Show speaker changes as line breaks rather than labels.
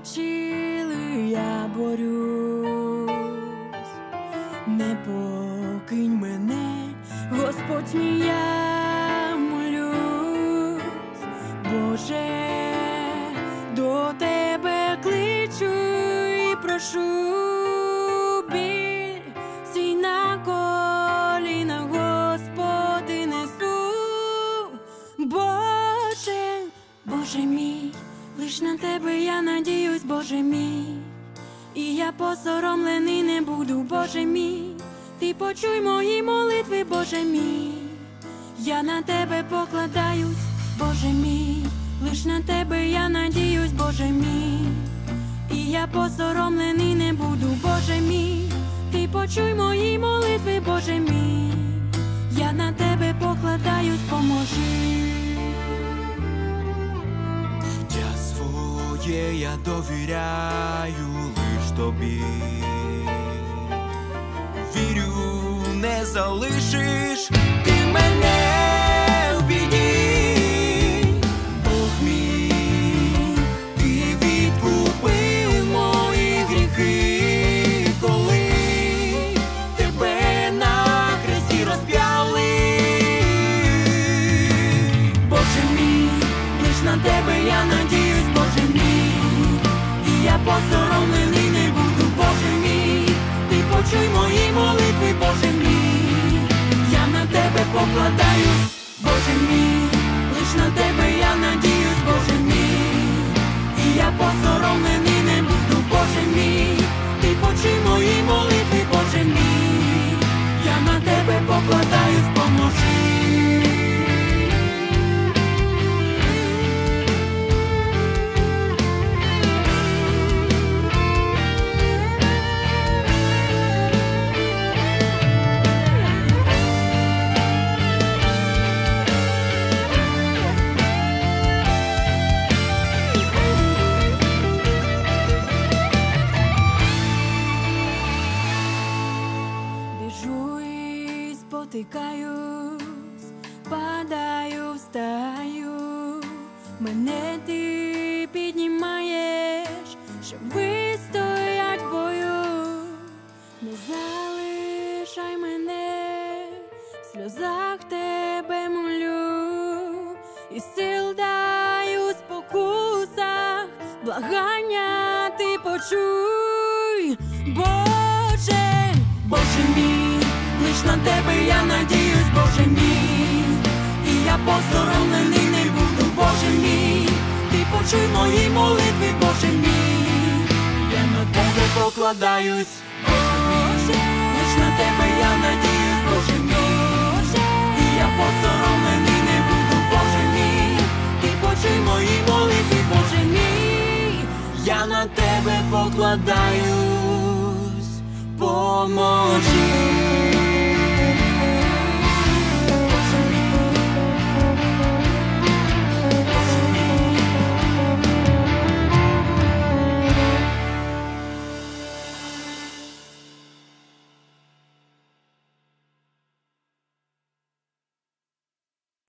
навчили, я борюсь. Не покинь мене, Господь мій, я молюсь. Боже, до Тебе кличу і прошу. Біль свій на коліна, Господи, несу. Боже, Боже мій, лиш на Тебе я надіюсь, Боже мій. І я посоромлений не буду, Боже мій. Ти почуй мої молитви, Боже мій. Я на Тебе покладаюсь, Боже мій. Лиш на Тебе я надіюсь, Боже мій. І я посоромлений не буду, Боже мій. Ти почуй мої молитви, Боже мій. Я на Тебе покладаюсь, поможи.
Життя своє я довіряю лиш Тобі. Вірю, не залишиш Ти мене в біді. Бог мій, Ти відкупив мої гріхи, коли Тебе на хресті розп'яли.
Боже мій, лиш на Тебе я надіюсь, Боже мій. І я посоромлений не буду, Боже мій. Ти почуй мої молитви, Боже мій. Я на Тебе покладаюсь, Боже мій. Лиш на Тебе я надіюсь, Боже мій. І я посоромлений не буду, Боже мій. Ти почуй мої молитви, Боже мій. Я на Тебе покладаюсь, поможи. Біжу і спотикаюсь, падаю, встаю. Мене Ти піднімаєш, щоб вистоять в бою. Не залишай мене, в сльозах Тебе молю. І сил дай у спокусах, благання Ти почуй. Боже, Боже мій, лиш на Тебе я надіюсь, Боже мій. І я посоромлений не буду, Боже мій. Ти почуй мої молитви, Боже мій. Я на Тебе покладаюсь, Боже, лиш на Тебе я надіюсь, Боже мій. І я посоромлений не буду, Боже мій. Ти почуй мої молитви, Боже мій. Я на Тебе покладаюсь, поможи.